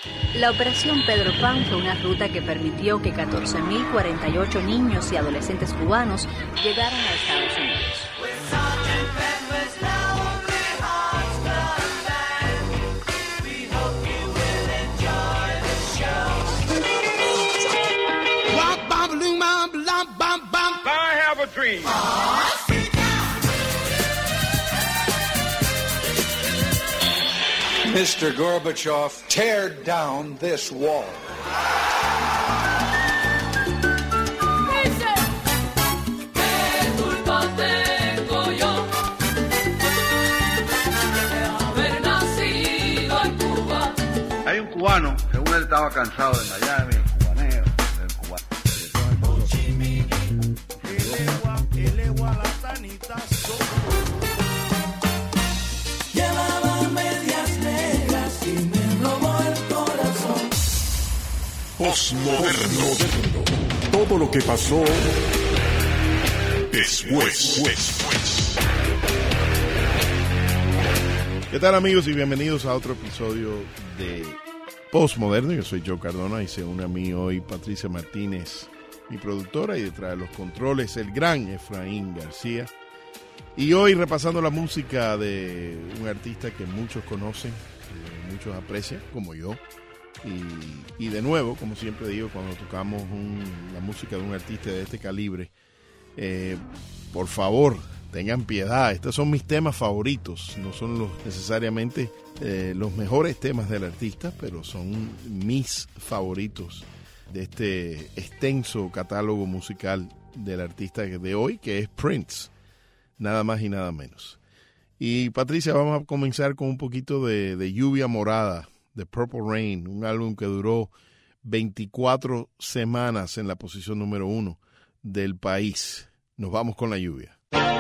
La Operación Pedro Pan fue una ruta que permitió que 14.048 niños y adolescentes cubanos llegaran a Estados Unidos. I have a dream. Mr. Gorbachev, tear down this wall. Hay un cubano, según él estaba cansado de Miami, el cubaneo, del cubano. Llevaba medias negras y me robó el corazón. Postmoderno. Todo lo que pasó después. ¿Qué tal, amigos? Y bienvenidos a otro episodio de Postmoderno. Yo soy Joe Cardona y se une a mí hoy Patricia Martínez, mi productora, y detrás de los controles el gran Efraín García. Y hoy repasando la música de un artista que muchos conocen, muchos aprecian, como yo. Y de nuevo, como siempre digo, cuando tocamos la música de un artista de este calibre, por favor, tengan piedad. Estos son mis temas favoritos. No son necesariamente los mejores temas del artista, pero son mis favoritos de este extenso catálogo musical del artista de hoy, que es Prince. Nada más y nada menos. Y Patricia, vamos a comenzar con un poquito de Lluvia Morada, de Purple Rain, un álbum que duró 24 semanas en la posición número 1 del país. Nos vamos con la lluvia.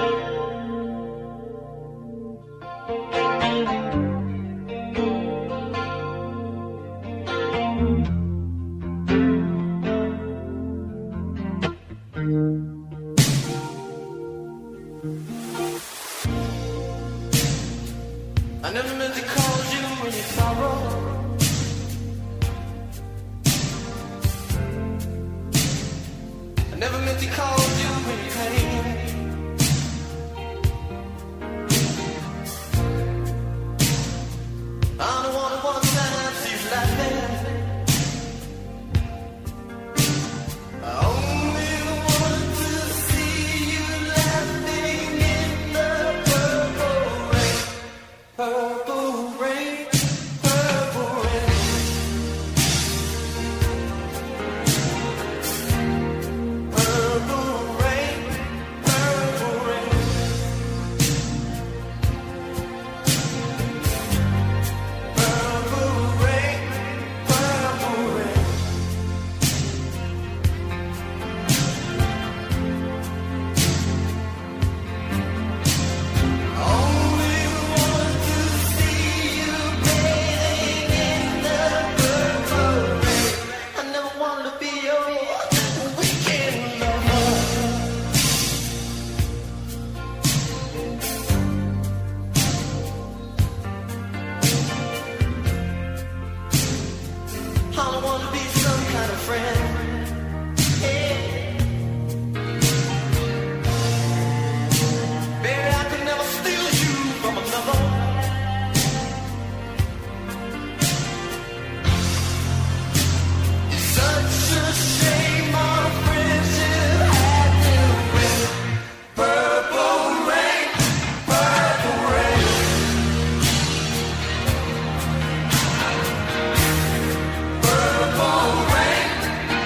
I never meant to call you when you sorrow. I never meant to call you when you pain. I don't wanna one time see you laughing. I only want to see you laughing in the purple rain. Purple rain, purple rain. Purple rain, purple rain. Purple rain, purple rain. Only want to see you bathing in the purple rain. I never wanted to be your weekend lover. I don't want to be some kind of friend. Hey. Baby, I could never steal you from another. It's such a shame our friendship had to end. Purple rain, purple rain. Purple rain,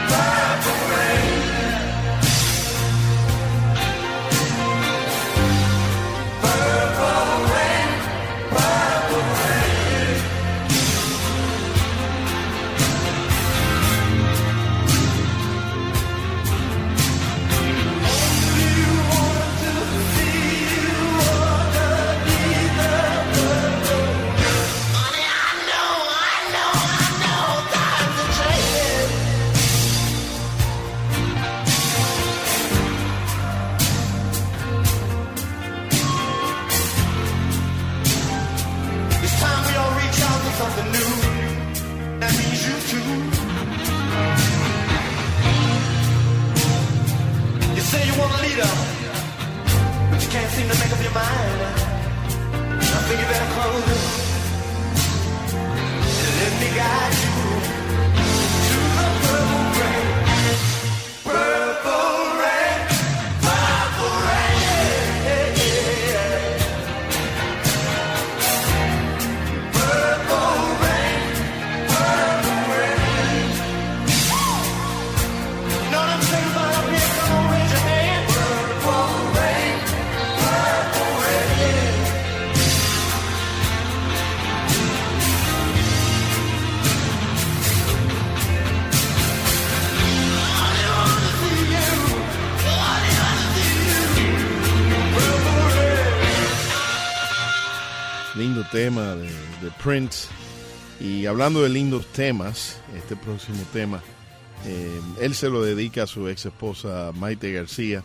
your mind. I think you better close it. Let me guide you to the purple rain. Purple rain, purple rain. Purple rain, purple rain. Know what I'm saying about up here? Come on, raise your hand. Purple rain, purple rain. Lindo tema de Prince. Y hablando de lindos temas, este próximo tema, él se lo dedica a su ex esposa Maite García,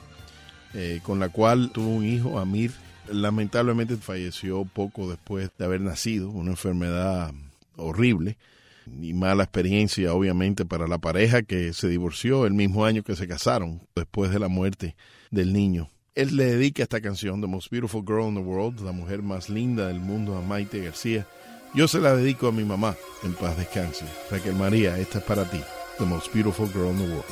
con la cual tuvo un hijo, Amir. Lamentablemente falleció poco después de haber nacido, una enfermedad horrible y mala experiencia obviamente para la pareja, que se divorció el mismo año que se casaron, después de la muerte del niño. Él le dedica esta canción, The Most Beautiful Girl in the World, la mujer más linda del mundo, a Maite García. Yo se la dedico a mi mamá, en paz descanse. Raquel María, esta es para ti, The Most Beautiful Girl in the World.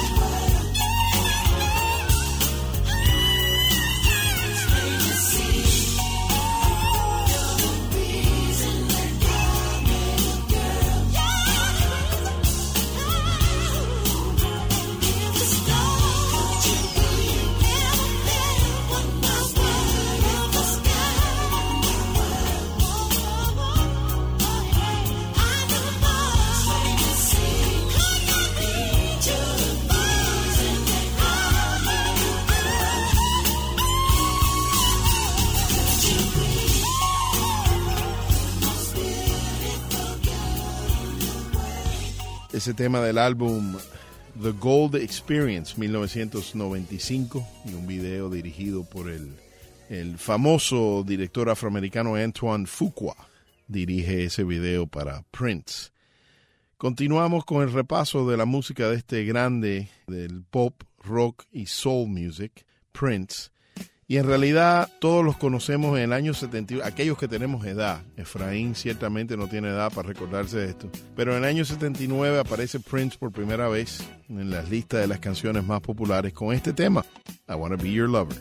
See ese tema del álbum The Gold Experience 1995 y un video dirigido por el famoso director afroamericano Antoine Fuqua. Dirige ese video para Prince. Continuamos con el repaso de la música de este grande del pop, rock y soul music, Prince. Y en realidad todos los conocemos en el año 71, aquellos que tenemos edad. Efraín ciertamente no tiene edad para recordarse de esto. Pero en el año 79 aparece Prince por primera vez en las listas de las canciones más populares con este tema, I Wanna Be Your Lover.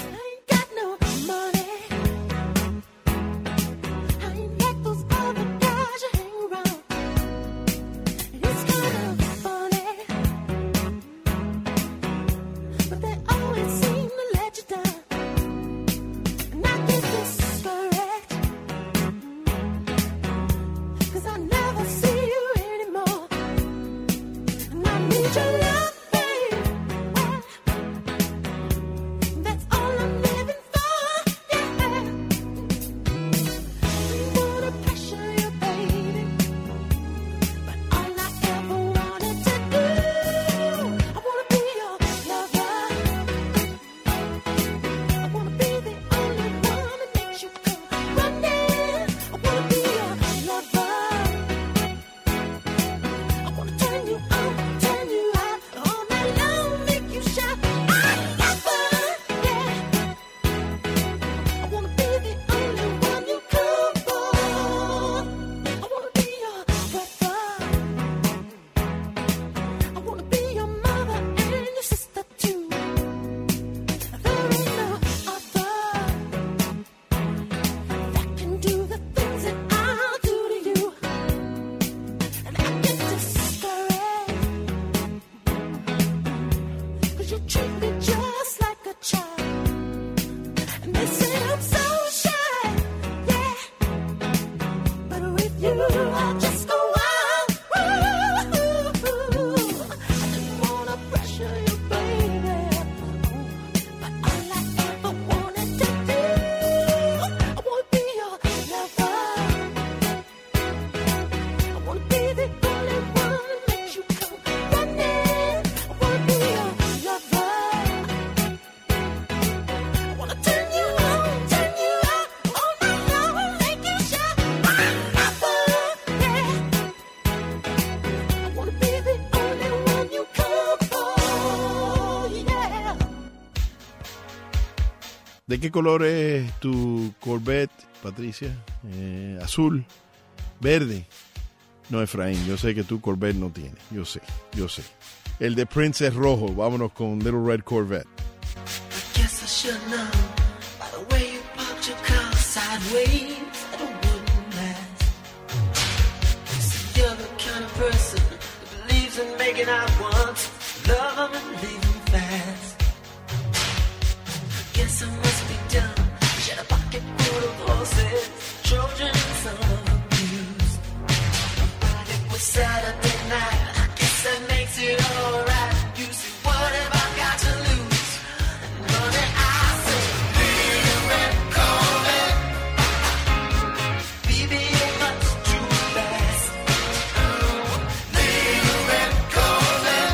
¿De qué color es tu Corvette, Patricia? ¿Azul? ¿Verde? No, Efraín, yo sé que tu Corvette no tiene. Yo sé. El de Prince es rojo. Vámonos con Little Red Corvette. I guess I should know by the way you parked your car sideways at a wooden last. So you're the kind of person that believes in making out once, love them and leave them fast. Guess I must be dumb. She had a pocket full of horses, Trojan and some abuse. But it was Saturday night. I guess that makes it alright. You see, what have I got to lose? And money, I say, little red Corvette. Baby, you're much too fast. Little red Corvette.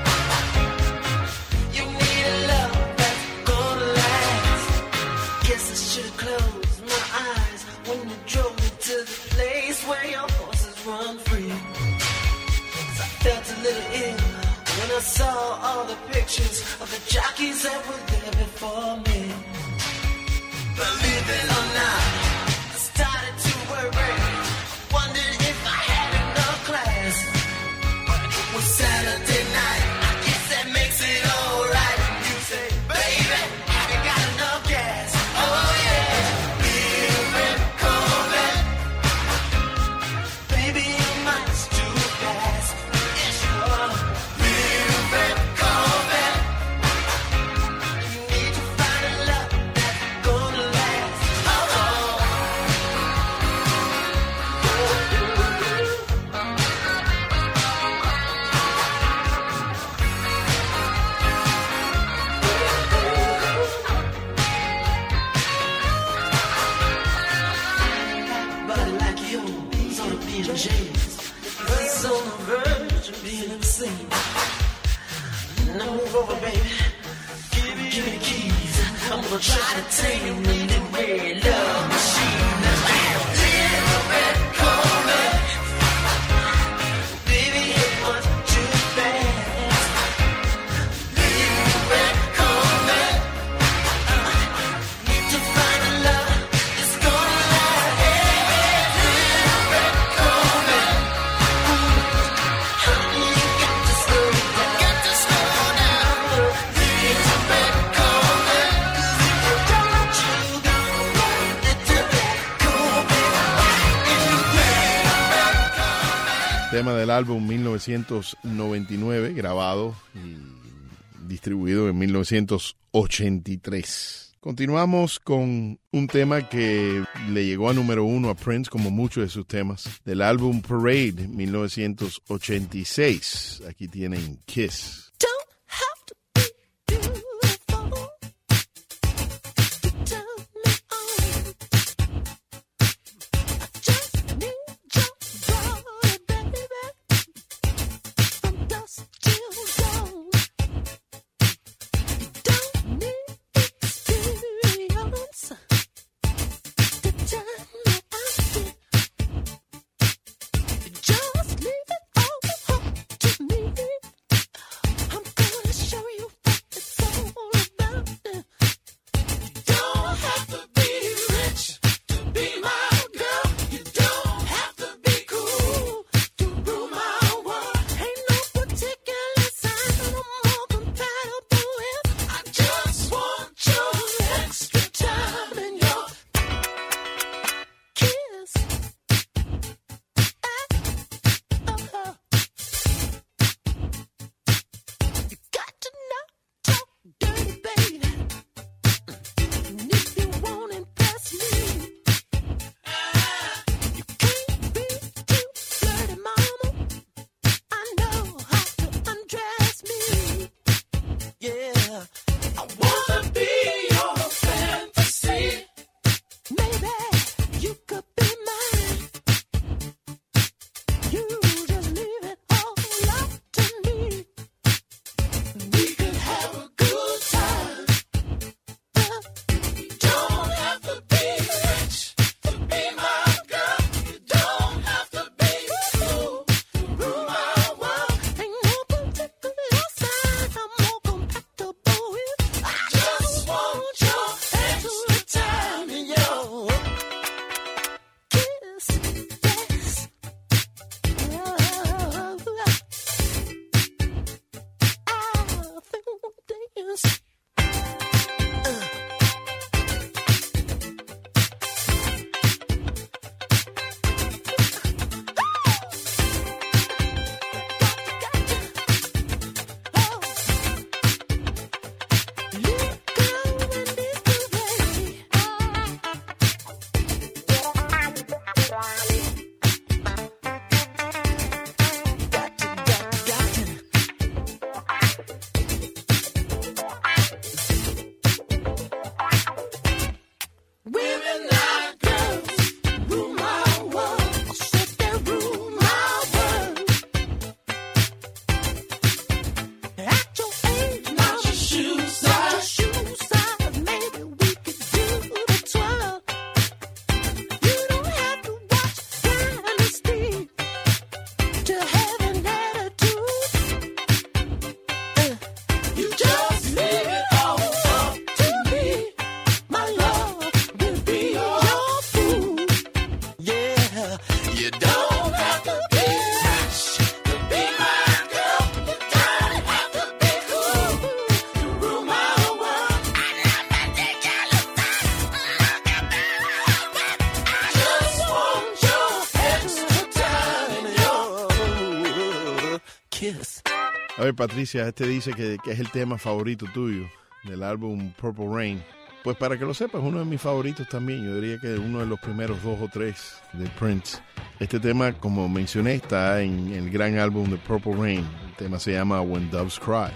You need a love that's gonna last. Guess I should've closed my eyes when you drove me to the place where your horses run free. 'Cause I felt a little ill when I saw all the pictures of the jockeys that were there before me. Believe it or not, I started to worry. Wondered if I had enough class. But it was Saturday night. I guess that makes it alright. You say, baby, have you got enough gas? Oh yeah, little red Corvette. Baby, you're much too fast. Yes, you are. Little red Corvette. You need to find a love that's gonna last. Oh, body like yours ought to be in chains. It's on the verge you feeling the same? Now move over, baby. Give me the keys. I'm gonna try to tame the red love machine. Little red Corvette. Baby, it was too fast. Little red Corvette. Need to find a love that's gonna last. Little red Corvette. Honey, you got to slow down. Got to slow down. Little red Corvette. Don't you go, little red Corvette. Tema del álbum 1999, grabado y distribuido en 1983. Continuamos con un tema que le llegó a número 1 a Prince, como muchos de sus temas, del álbum Parade 1986. Aquí tienen Kiss. Don't have to be beautiful to turn me on. I just need your body, baby, from dusk till dawn. You don't need experience to turn me on. You just leave it all up to me. I'm gonna show you what it's all about. You don't have to be rich to be my girl. You don't have to be cool to rule my world. Ain't no particular sign I'm more compatible with. I just want your extra time and your kiss. You got to not talk dirty, baby. And if you won't impress me, you can't be too flirty, mama. I know how to undress me. Yeah, I wanna be your fantasy. Maybe you could be mine. You just leave it all up to me. We could have a good time. You don't have to be rich to be my girl. You don't have to be cool to rule my world. Ain't no particular sign I'm more compatible with. I just want your extra time and your kiss. Yes. Women like girls rule my world. I said they rule my world. At your age, now your shoe size, maybe we could do the twirl. You don't have to watch Dynasty to have an attitude. You just leave it all up to me. My love will be your food. Yeah, you don't have to be rich to be my girl. You don't have to be cool to rule my world. I just want your extra time and your kiss. A ver, Patricia, este dice que es el tema favorito tuyo del álbum Purple Rain. Pues para que lo sepas, uno de mis favoritos también. Yo diría que uno de los primeros 2 o 3 de Prince. Este tema, como mencioné, está en el gran álbum de Purple Rain. El tema se llama When Doves Cry.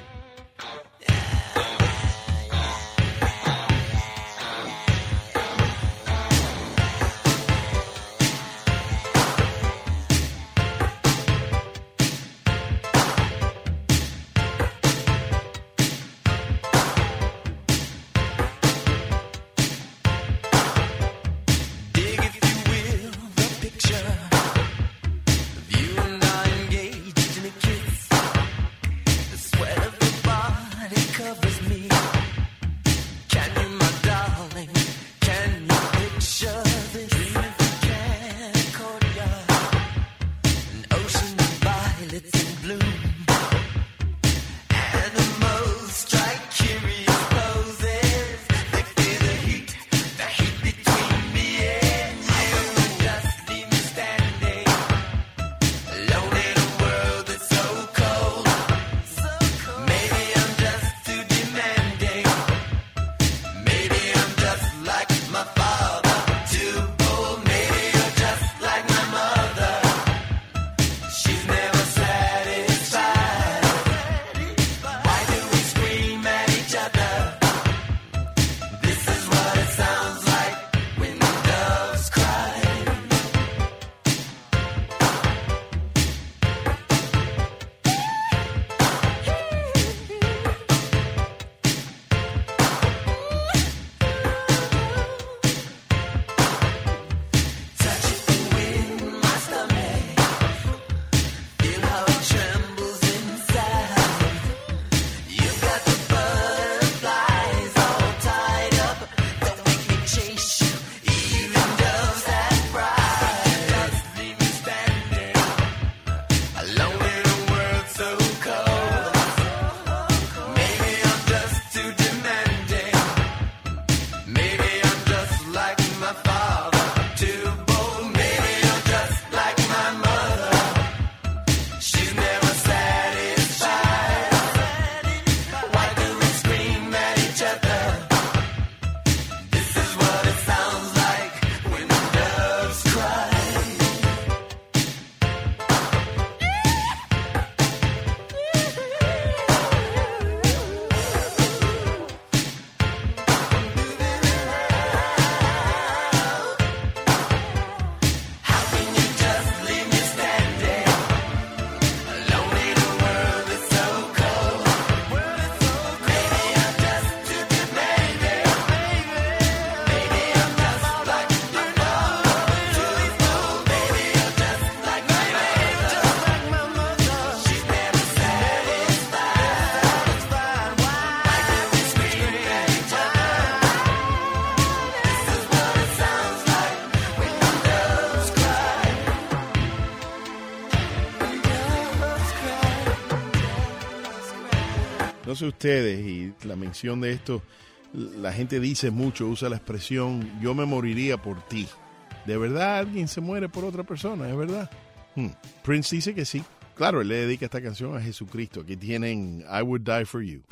No sé ustedes, y la mención de esto, la gente dice mucho, usa la expresión, yo me moriría por ti. ¿De verdad alguien se muere por otra persona? ¿Es verdad? Prince dice que sí. Claro, él le dedica esta canción a Jesucristo. Aquí tienen I Would Die For You.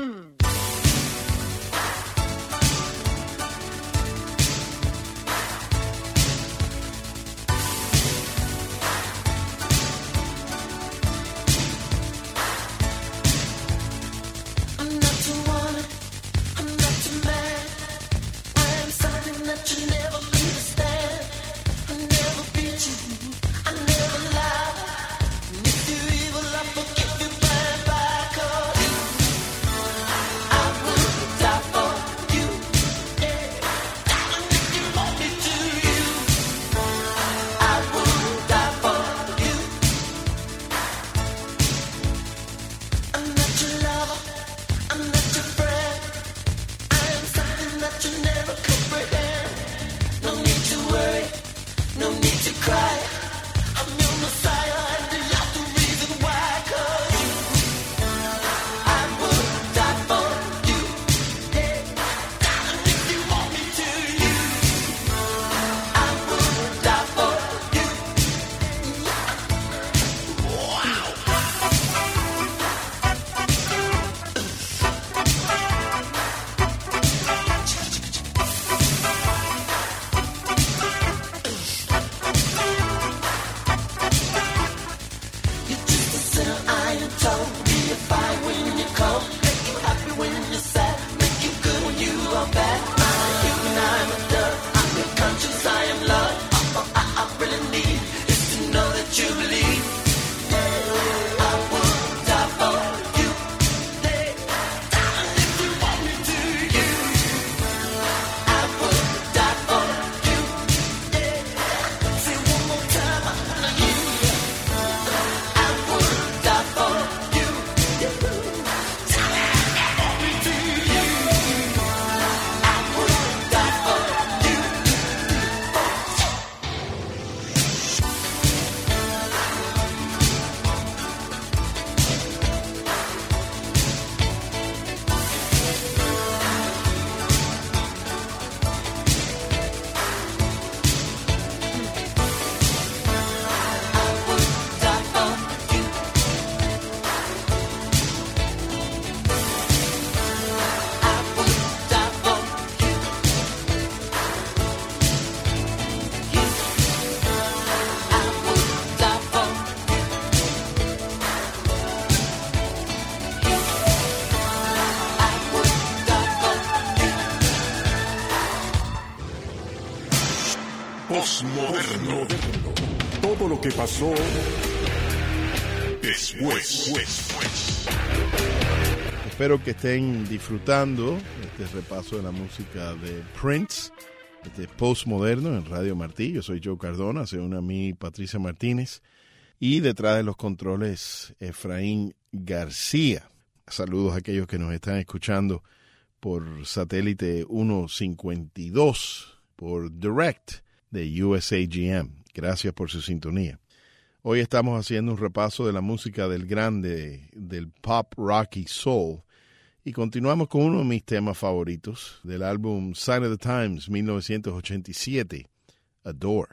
Postmoderno. Todo lo que pasó después. Espero que estén disfrutando este repaso de la música de Prince, este Postmoderno en Radio Martí. Yo soy Joe Cardona, se une a mí Patricia Martínez y detrás de los controles Efraín García. Saludos a aquellos que nos están escuchando por satélite 152, por Direct de USAGM. Gracias por su sintonía. Hoy estamos haciendo un repaso de la música del grande, del pop, rock y soul. Y continuamos con uno de mis temas favoritos del álbum Sign of the Times, 1987, Adore.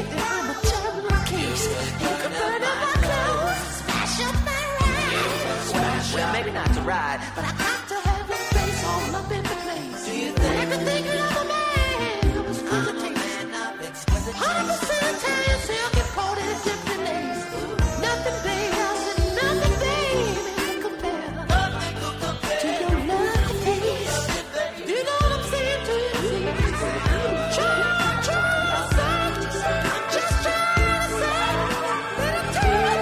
Well, maybe not to ride, but I got to have your face all up in the place. Do you think? Everything of a man of exquisite taste. 100% Italian silk imported different lace. Nothing, babe, nothing, baby, can compare to your lovely face. Do you know what I'm saying to you? Try to say, just try to say, that I tell you.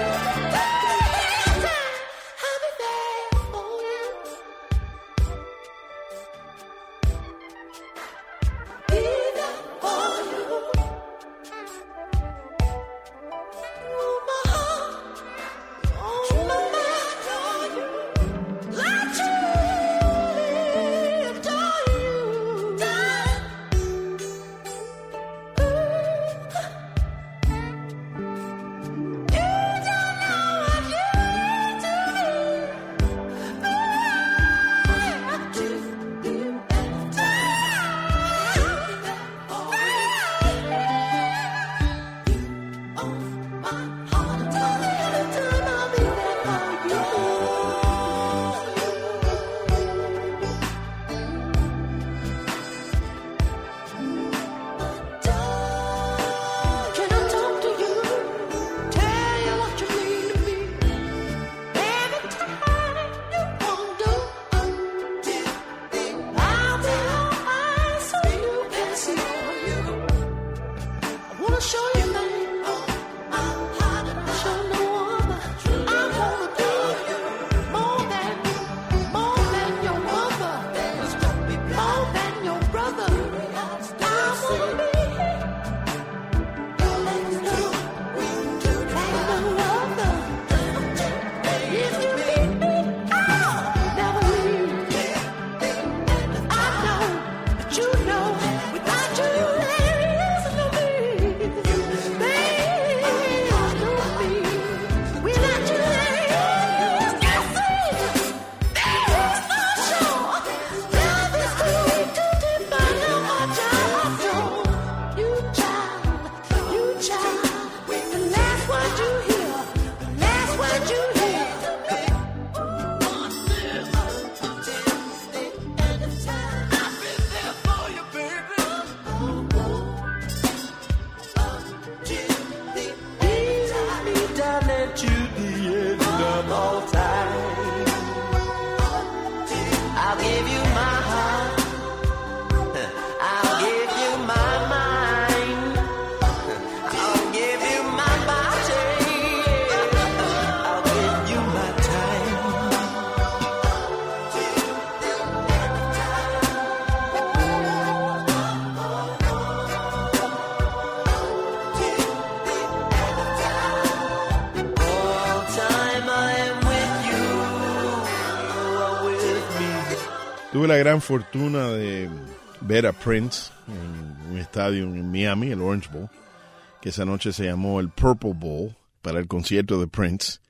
Tuve la gran fortuna de ver a Prince en un estadio en Miami, el Orange Bowl, que esa noche se llamó el Purple Bowl para el concierto de Prince.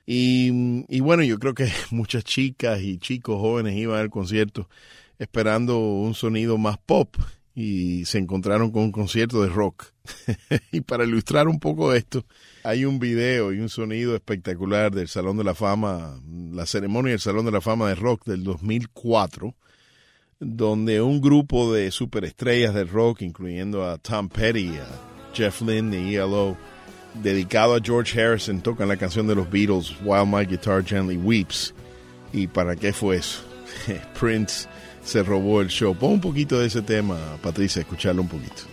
Y bueno, yo creo que muchas chicas y chicos jóvenes iban al concierto esperando un sonido más pop y se encontraron con un concierto de rock. Y para ilustrar un poco esto, hay un video y un sonido espectacular del Salón de la Fama, la ceremonia del Salón de la Fama de Rock del 2004, donde un grupo de superestrellas del rock, incluyendo a Tom Petty, a Jeff Lynne de ELO, dedicado a George Harrison, tocan la canción de los Beatles, While My Guitar Gently Weeps. ¿Y para qué fue eso? Prince se robó el show. Pon un poquito de ese tema, Patricia, escucharlo un poquito.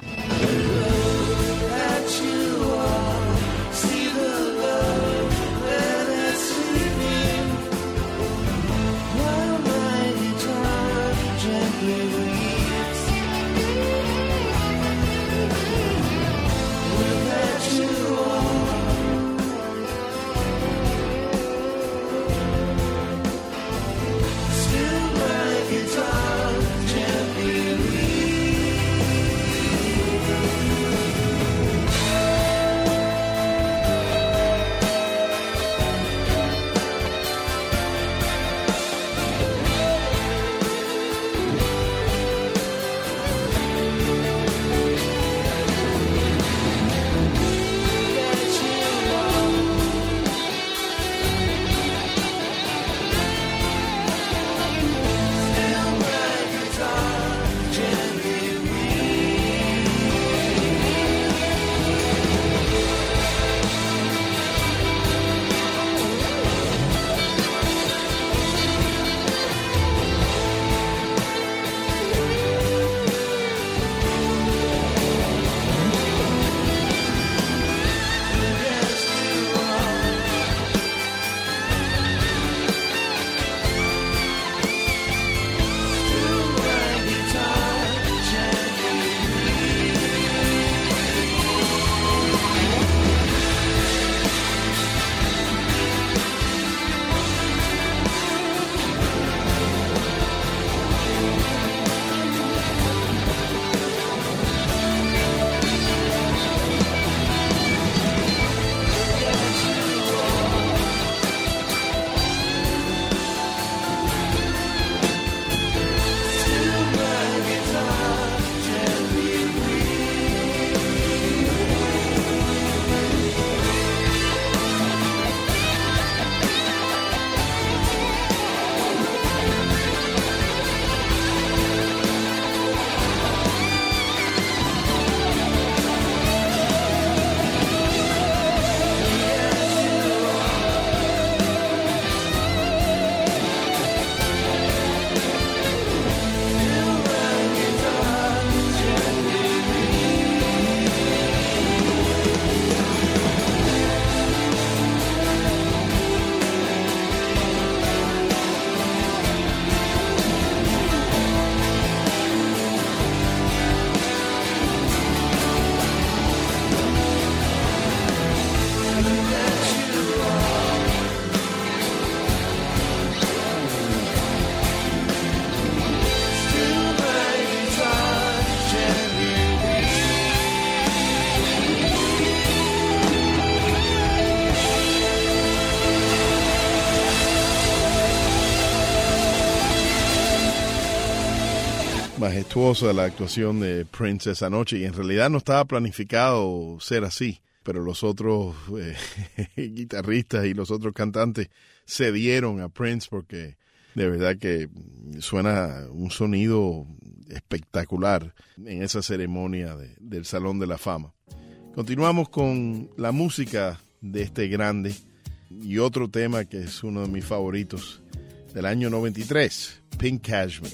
majestuosa la actuación de Prince esa noche y en realidad no estaba planificado ser así, pero los otros guitarristas y los otros cantantes cedieron a Prince porque de verdad que suena un sonido espectacular en esa ceremonia del Salón de la Fama. Continuamos con la música de este grande y otro tema que es uno de mis favoritos del año 93, Pink Cashmere.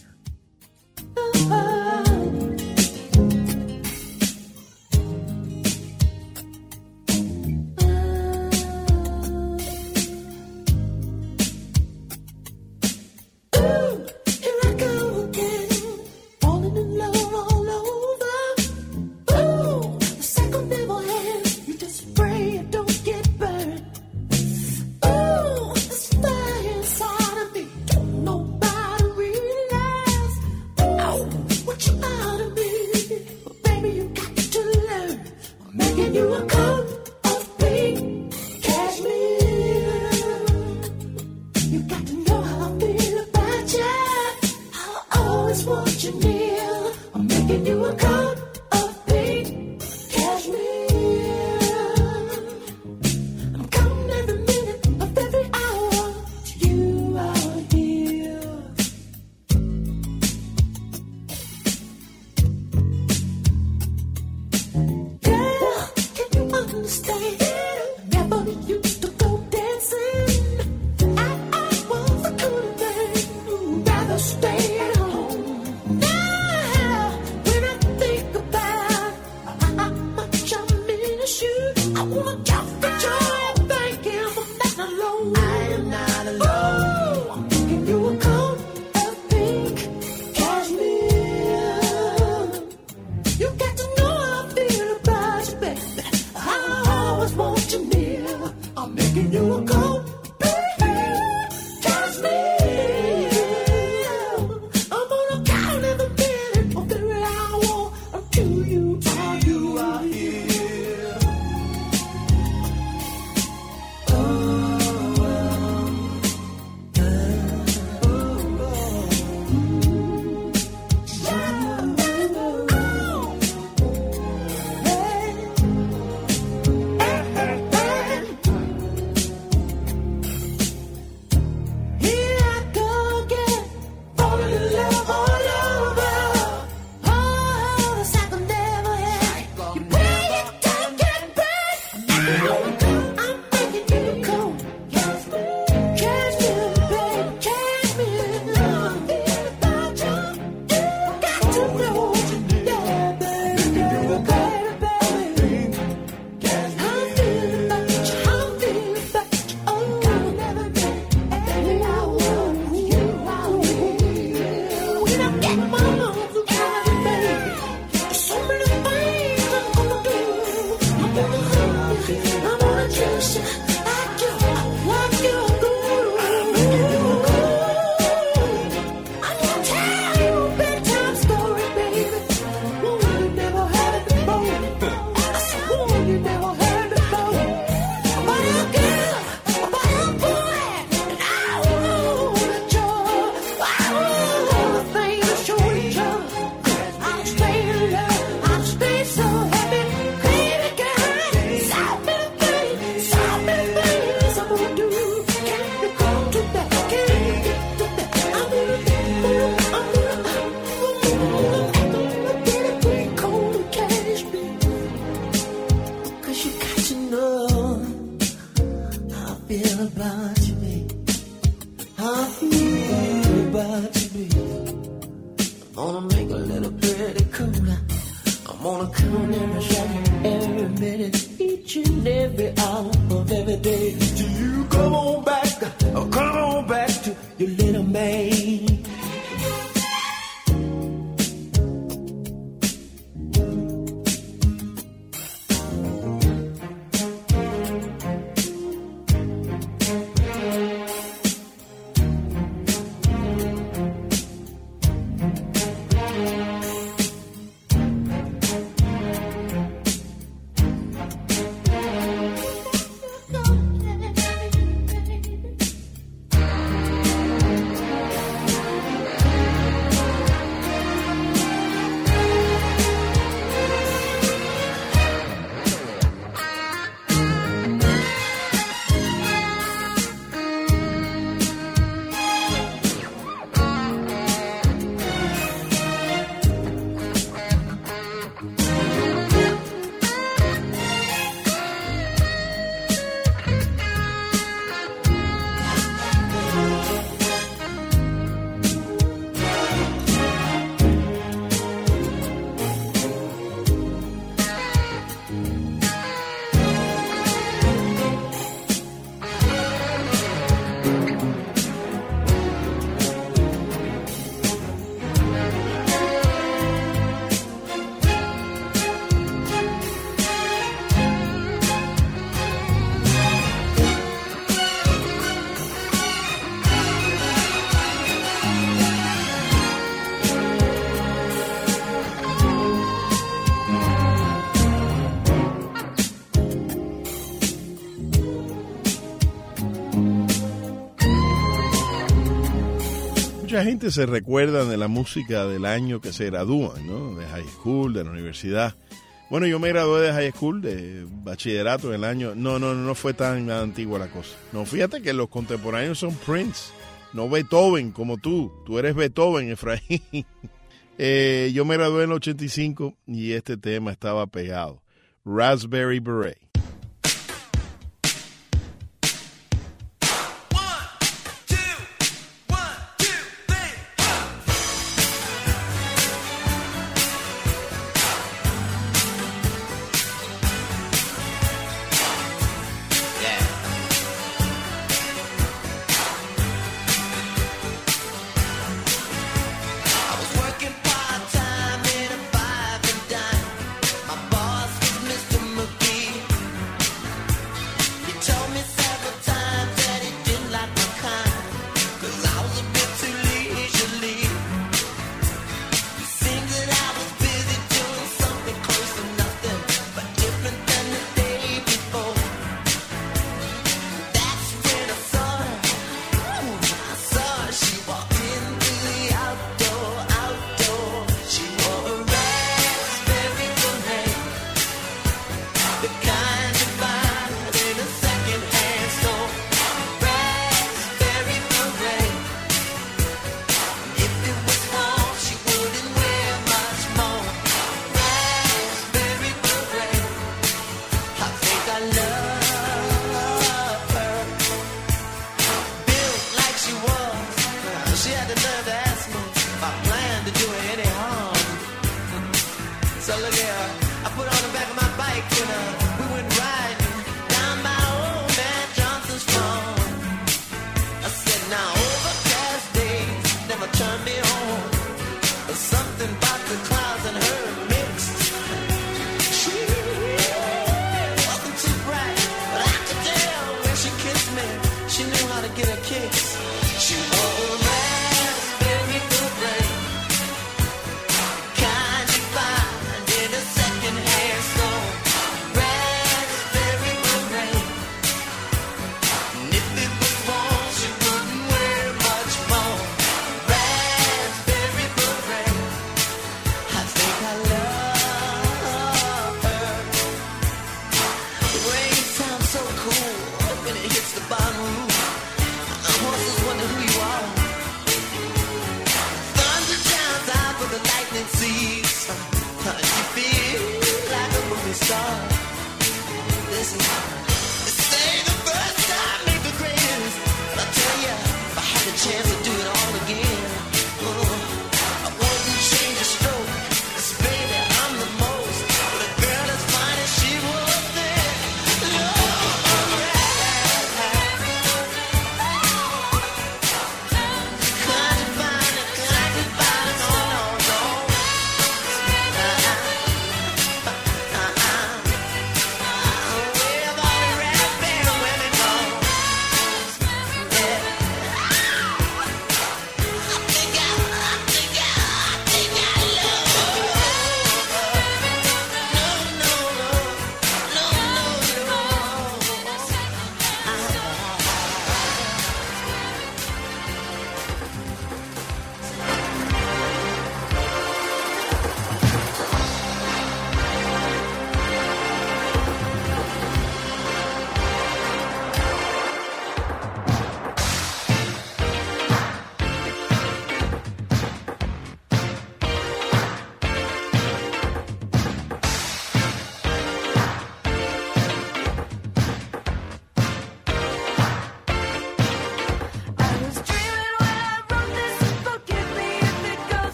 mucha gente se recuerda de la música del año que se gradúan, ¿no? De high school, de la universidad. Bueno, yo me gradué de high school, de bachillerato en el año... No fue tan antigua la cosa. No, fíjate que los contemporáneos son Prince, no Beethoven como tú. Tú eres Beethoven, Efraín. Yo me gradué en el 85 y este tema estaba pegado. Raspberry Beret.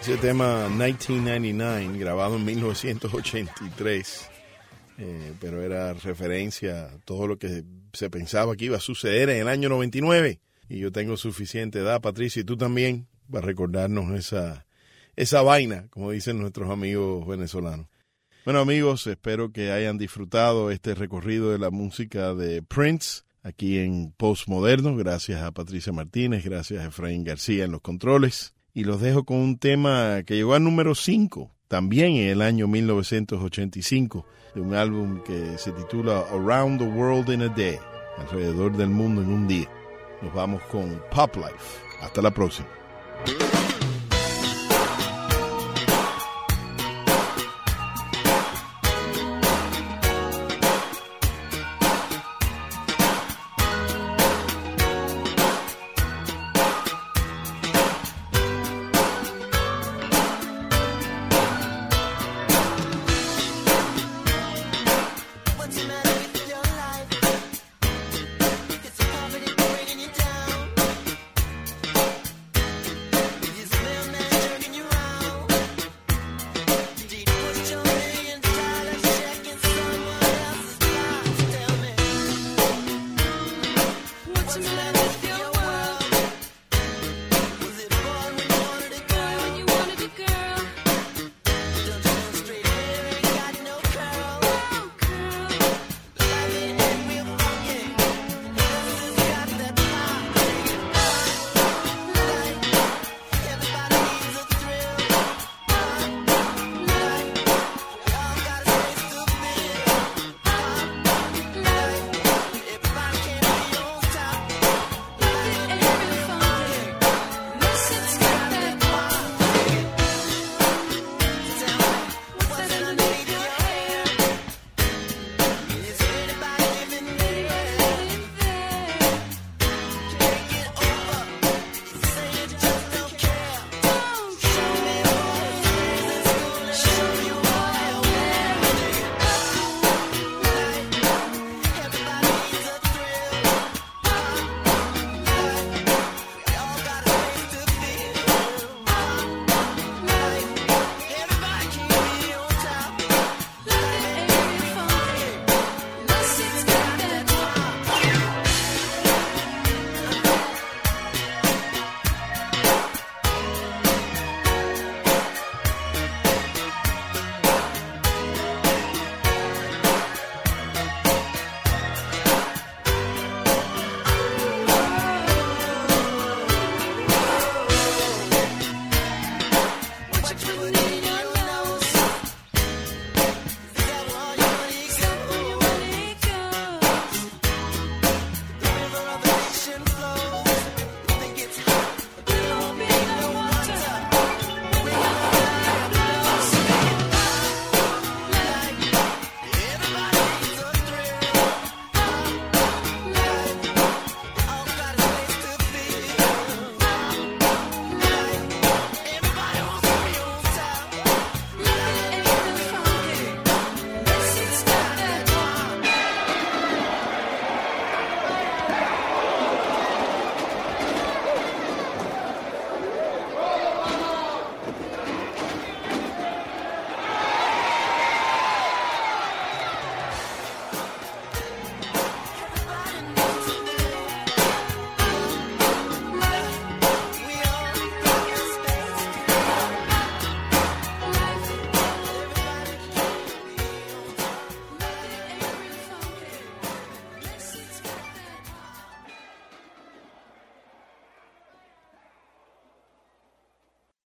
Ese tema 1999, grabado en 1983, pero era referencia a todo lo que se pensaba que iba a suceder en el año 99. Y yo tengo suficiente edad, Patricia, y tú también, para recordarnos esa vaina, como dicen nuestros amigos venezolanos. Bueno, amigos, espero que hayan disfrutado este recorrido de la música de Prince aquí en Postmoderno. Gracias a Patricia Martínez, gracias a Efraín García en los controles. Y los dejo con un tema que llegó al número 5, también en el año 1985, de un álbum que se titula Around the World in a Day, alrededor del mundo en un día. Nos vamos con Pop Life. Hasta la próxima.